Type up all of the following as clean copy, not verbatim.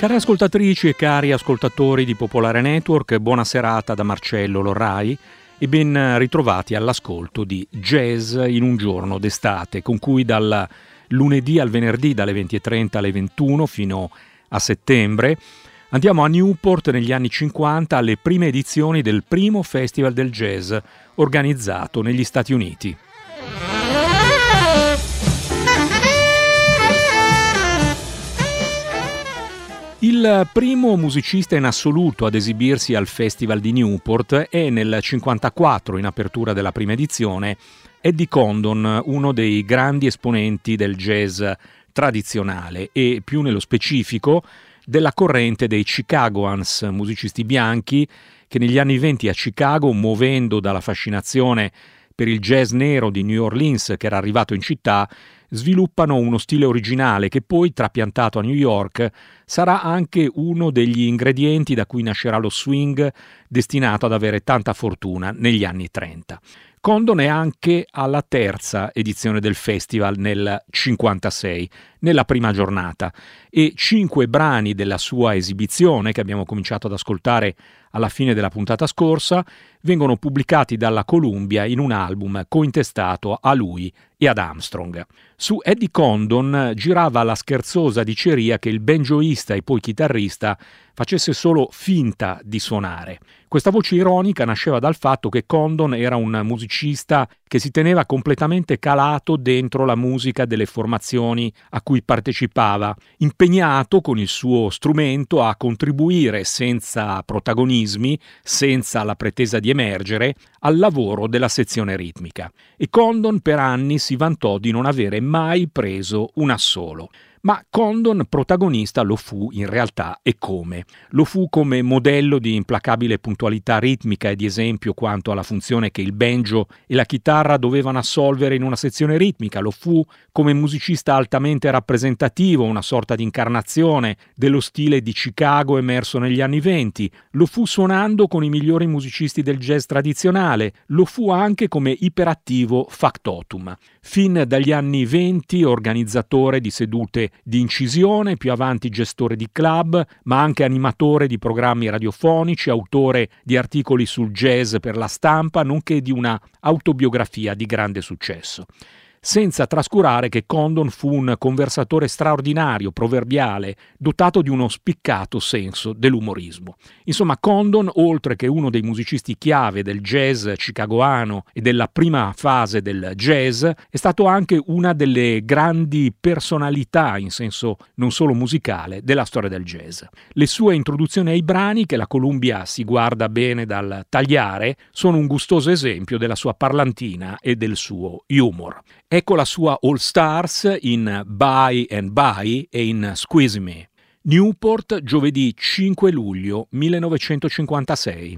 Cari ascoltatrici e cari ascoltatori di Popolare Network, buona serata da Marcello Lorrai e ben ritrovati all'ascolto di Jazz in un giorno d'estate, con cui dal lunedì al venerdì dalle 20:30 alle 21 fino a settembre andiamo a Newport negli anni 50 alle prime edizioni del primo Festival del Jazz organizzato negli Stati Uniti. Il primo musicista in assoluto ad esibirsi al Festival di Newport è nel 1954, in apertura della prima edizione, Eddie Condon, uno dei grandi esponenti del jazz tradizionale e più nello specifico della corrente dei Chicagoans, musicisti bianchi che negli anni 20 a Chicago, muovendo dalla fascinazione per il jazz nero di New Orleans che era arrivato in città, sviluppano uno stile originale che poi, trapiantato a New York, sarà anche uno degli ingredienti da cui nascerà lo swing destinato ad avere tanta fortuna negli anni 30. Condon è anche alla terza edizione del festival nel 56, nella prima giornata, e 5 brani della sua esibizione, che abbiamo cominciato ad ascoltare alla fine della puntata scorsa, vengono pubblicati dalla Columbia in un album cointestato a lui e ad Armstrong. Su Eddie Condon girava la scherzosa diceria che il banjoista e poi chitarrista facesse solo finta di suonare. Questa voce ironica nasceva dal fatto che Condon era un musicista che si teneva completamente calato dentro la musica delle formazioni a cui partecipava, impegnato con il suo strumento a contribuire senza protagonismi, senza la pretesa di emergere, al lavoro della sezione ritmica. E Condon per anni si vantò di non avere mai preso un assolo. Ma Condon protagonista lo fu in realtà e come. Lo fu come modello di implacabile puntualità ritmica e di esempio quanto alla funzione che il banjo e la chitarra dovevano assolvere in una sezione ritmica. Lo fu come musicista altamente rappresentativo, una sorta di incarnazione dello stile di Chicago emerso negli anni 20. Lo fu suonando con i migliori musicisti del jazz tradizionale. Lo fu anche come iperattivo factotum. Fin dagli anni 20 organizzatore di sedute di incisione, più avanti gestore di club, ma anche animatore di programmi radiofonici, autore di articoli sul jazz per la stampa, nonché di una autobiografia di grande successo. Senza trascurare che Condon fu un conversatore straordinario, proverbiale, dotato di uno spiccato senso dell'umorismo. Insomma, Condon, oltre che uno dei musicisti chiave del jazz chicagoano e della prima fase del jazz, è stato anche una delle grandi personalità, in senso non solo musicale, della storia del jazz. Le sue introduzioni ai brani, che la Columbia si guarda bene dal tagliare, sono un gustoso esempio della sua parlantina e del suo humor. Ecco la sua All Stars in Bye and Bye e in Squeeze Me. Newport, giovedì 5 luglio 1956.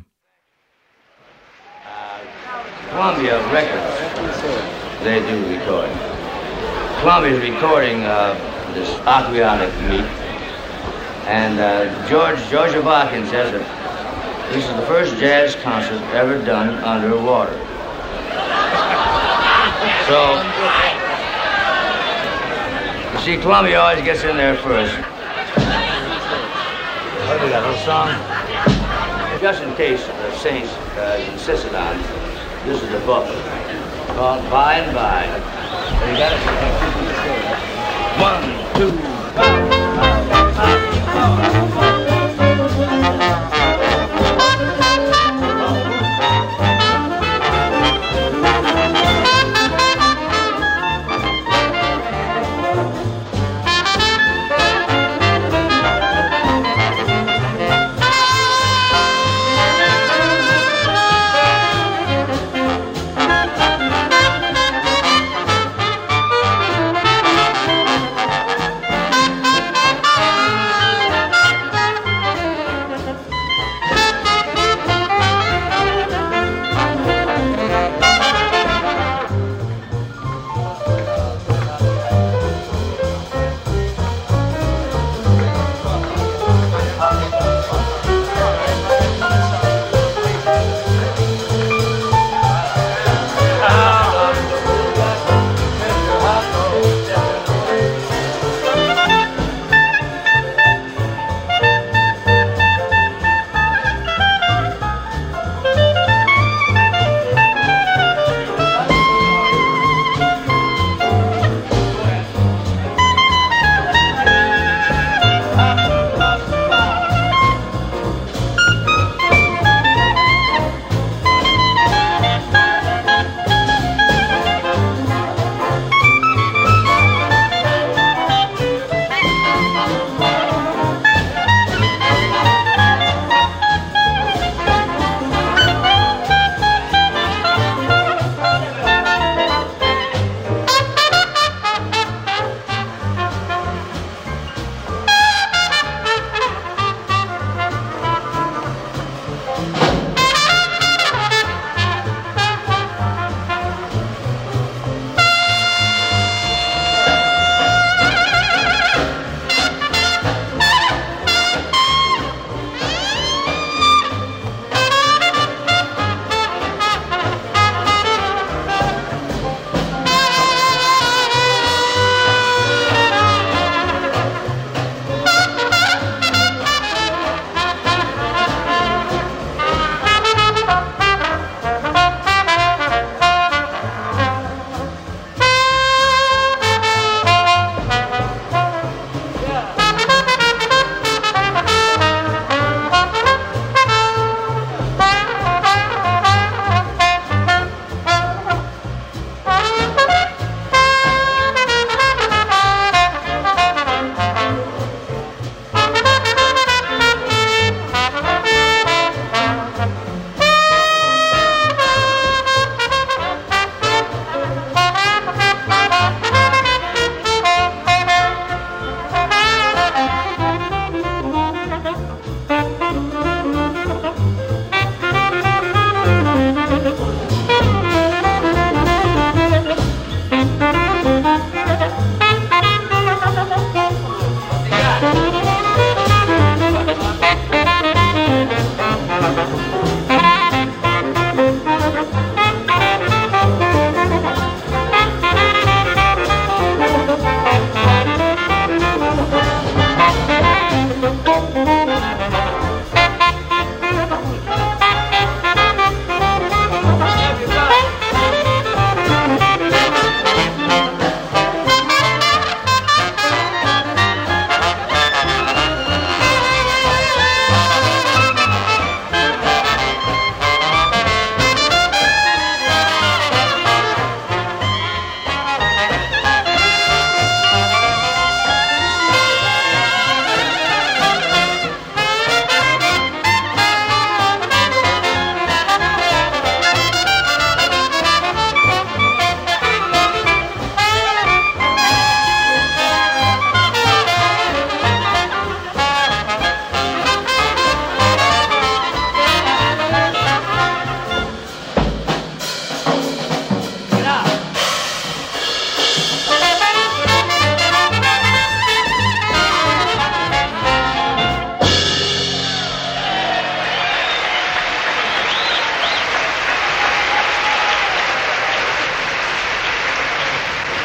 Columbia Records, they do recording. Columbia is recording this aquatic meet, and George Avakian says that this is the first jazz concert ever done underwater. So, you see, Columbia always gets in there first. What is that little song? Just in case the Saints insisted on, this is the book called By and By. You got it? 1, 2, 5.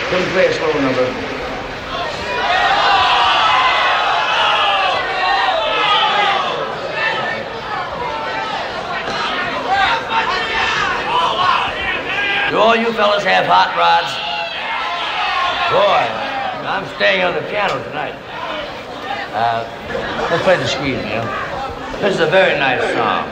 Couldn't play a slow number. Do all you fellas have hot rods? Boy, I'm staying on the piano tonight. Let's play the squeeze, Neil. This is a very nice song.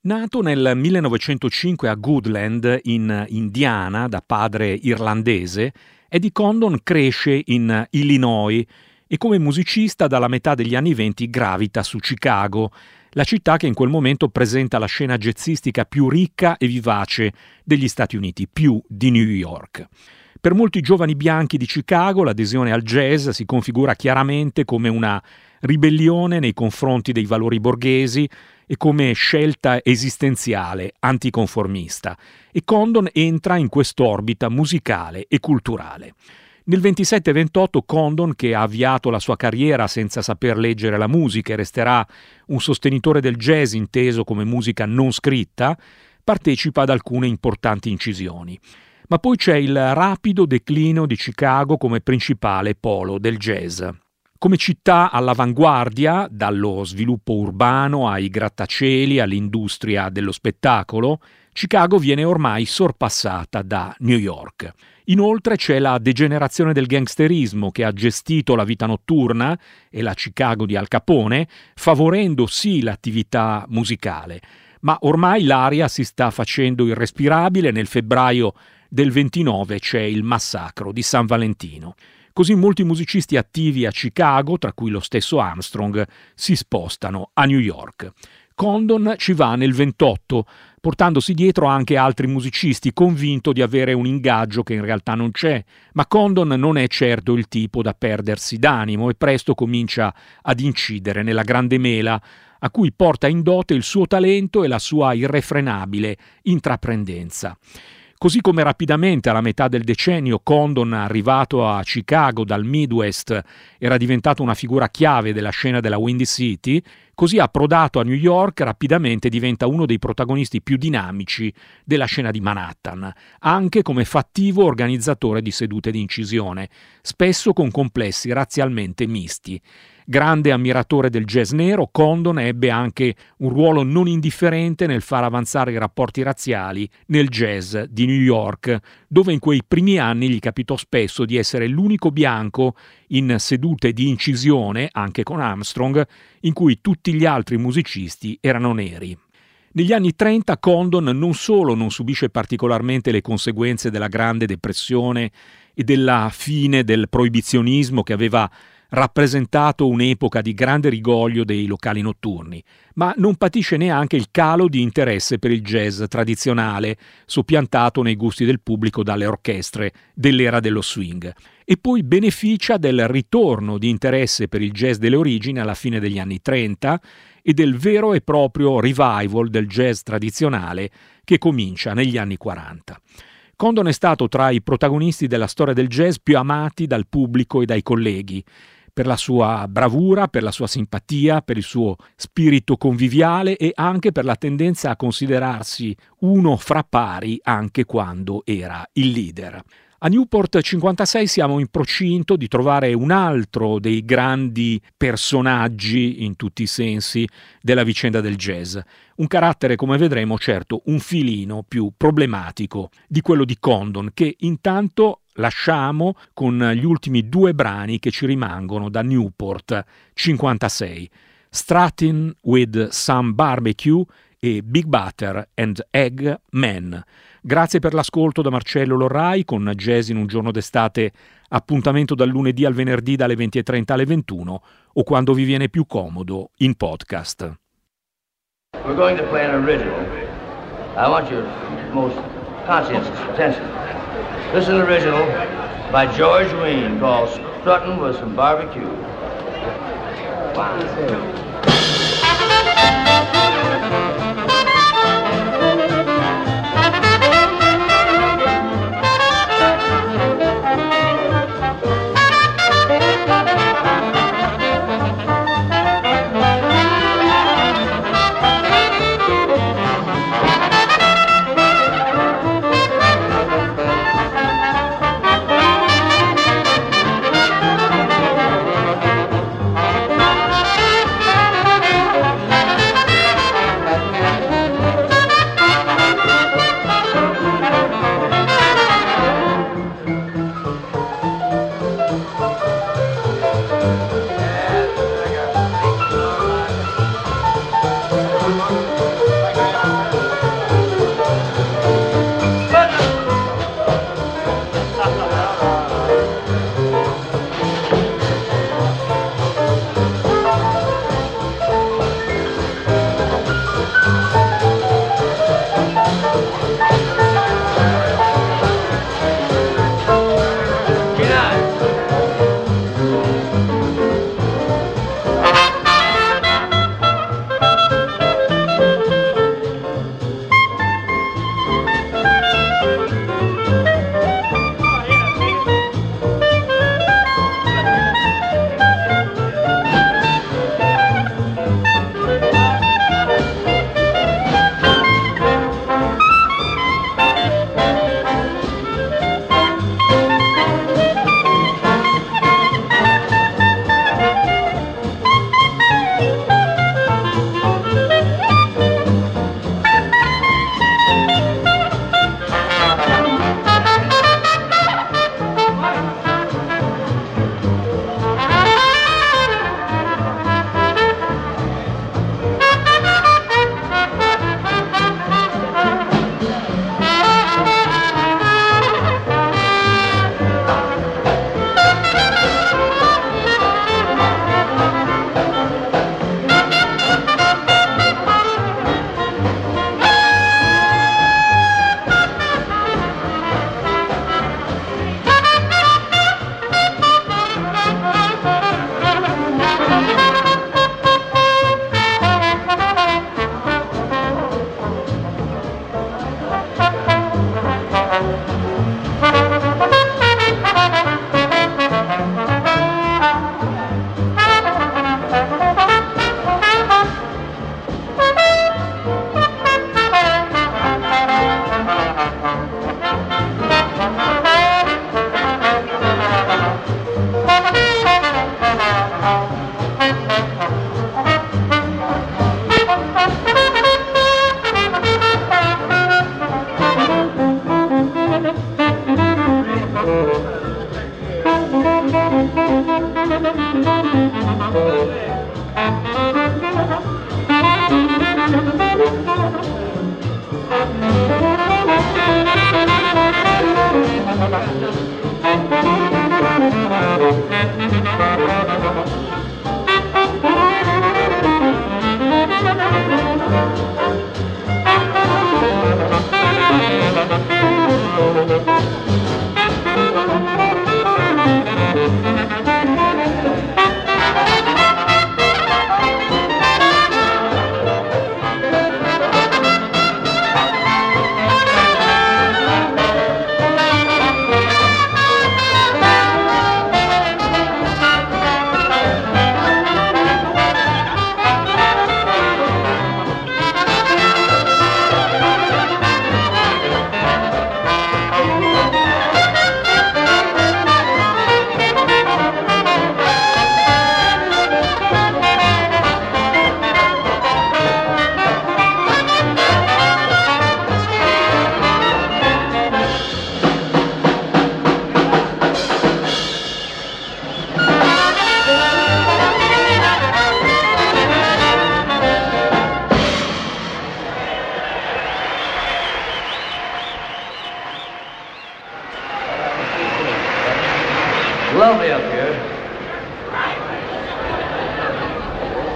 Nato nel 1905 a Goodland, in Indiana, da padre irlandese, Eddie Condon cresce in Illinois e come musicista dalla metà degli anni '20 gravita su Chicago, la città che in quel momento presenta la scena jazzistica più ricca e vivace degli Stati Uniti, più di New York. Per molti giovani bianchi di Chicago l'adesione al jazz si configura chiaramente come una ribellione nei confronti dei valori borghesi e come scelta esistenziale anticonformista, e Condon entra in quest'orbita musicale e culturale. Nel 27-28 Condon, che ha avviato la sua carriera senza saper leggere la musica e resterà un sostenitore del jazz inteso come musica non scritta, partecipa ad alcune importanti incisioni. Ma poi c'è il rapido declino di Chicago come principale polo del jazz. Come città all'avanguardia, dallo sviluppo urbano ai grattacieli all'industria dello spettacolo, Chicago viene ormai sorpassata da New York. Inoltre c'è la degenerazione del gangsterismo che ha gestito la vita notturna e la Chicago di Al Capone, favorendo sì l'attività musicale, ma ormai l'aria si sta facendo irrespirabile. Nel febbraio del 29 c'è il massacro di San Valentino. Così molti musicisti attivi a Chicago, tra cui lo stesso Armstrong, si spostano a New York. Condon ci va nel 28, portandosi dietro anche altri musicisti, convinto di avere un ingaggio che in realtà non c'è. Ma Condon non è certo il tipo da perdersi d'animo e presto comincia ad incidere nella grande mela, a cui porta in dote il suo talento e la sua irrefrenabile intraprendenza. Così come rapidamente alla metà del decennio Condon, arrivato a Chicago dal Midwest, era diventato una figura chiave della scena della Windy City, così approdato a New York rapidamente diventa uno dei protagonisti più dinamici della scena di Manhattan, anche come fattivo organizzatore di sedute di incisione, spesso con complessi razzialmente misti. Grande ammiratore del jazz nero, Condon ebbe anche un ruolo non indifferente nel far avanzare i rapporti razziali nel jazz di New York, dove in quei primi anni gli capitò spesso di essere l'unico bianco in sedute di incisione, anche con Armstrong, in cui tutti gli altri musicisti erano neri. Negli anni 30 Condon non solo non subisce particolarmente le conseguenze della Grande Depressione e della fine del proibizionismo che aveva rappresentato un'epoca di grande rigoglio dei locali notturni, ma non patisce neanche il calo di interesse per il jazz tradizionale, soppiantato nei gusti del pubblico dalle orchestre dell'era dello swing, e poi beneficia del ritorno di interesse per il jazz delle origini alla fine degli anni 30 e del vero e proprio revival del jazz tradizionale che comincia negli anni 40. Condon è stato tra i protagonisti della storia del jazz più amati dal pubblico e dai colleghi, per la sua bravura, per la sua simpatia, per il suo spirito conviviale e anche per la tendenza a considerarsi uno fra pari anche quando era il leader. A Newport 56 siamo in procinto di trovare un altro dei grandi personaggi, in tutti i sensi, della vicenda del jazz. Un carattere, come vedremo, certo un filino più problematico di quello di Condon, che intanto lasciamo con gli ultimi due brani che ci rimangono da Newport 56, Strutting with Some Barbecue e Big Butter and Egg Man. Grazie per l'ascolto da Marcello Lorrai con Jazz in un giorno d'estate, appuntamento dal lunedì al venerdì dalle 20:30 alle 21 o quando vi viene più comodo in podcast. We're going to play an original. I want your most conscientious attention. This is an original by George Wein called Strutting with Some Barbecue. Wow.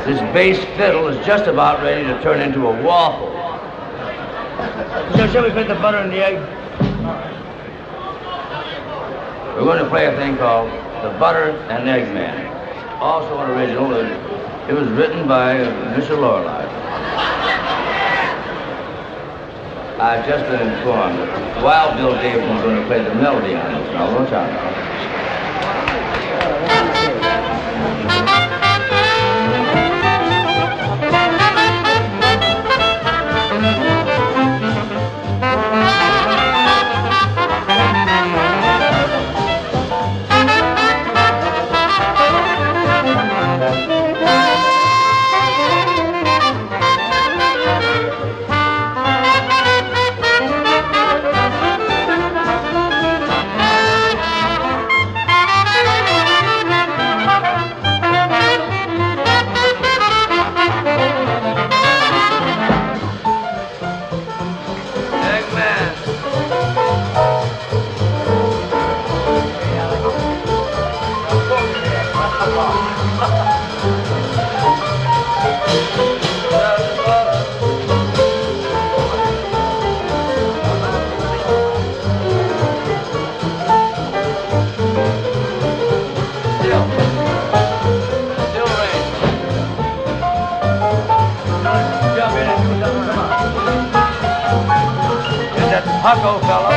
this bass fiddle is just about ready to turn into a waffle. So shall we put the butter in the egg? We're going to play a thing called The Butter and Egg Man. Also an original. It was written by Mr. Lorelei. I've just been informed that Wild Bill Davison's going to play the melody on this. Now, watch out now. Hucko fella.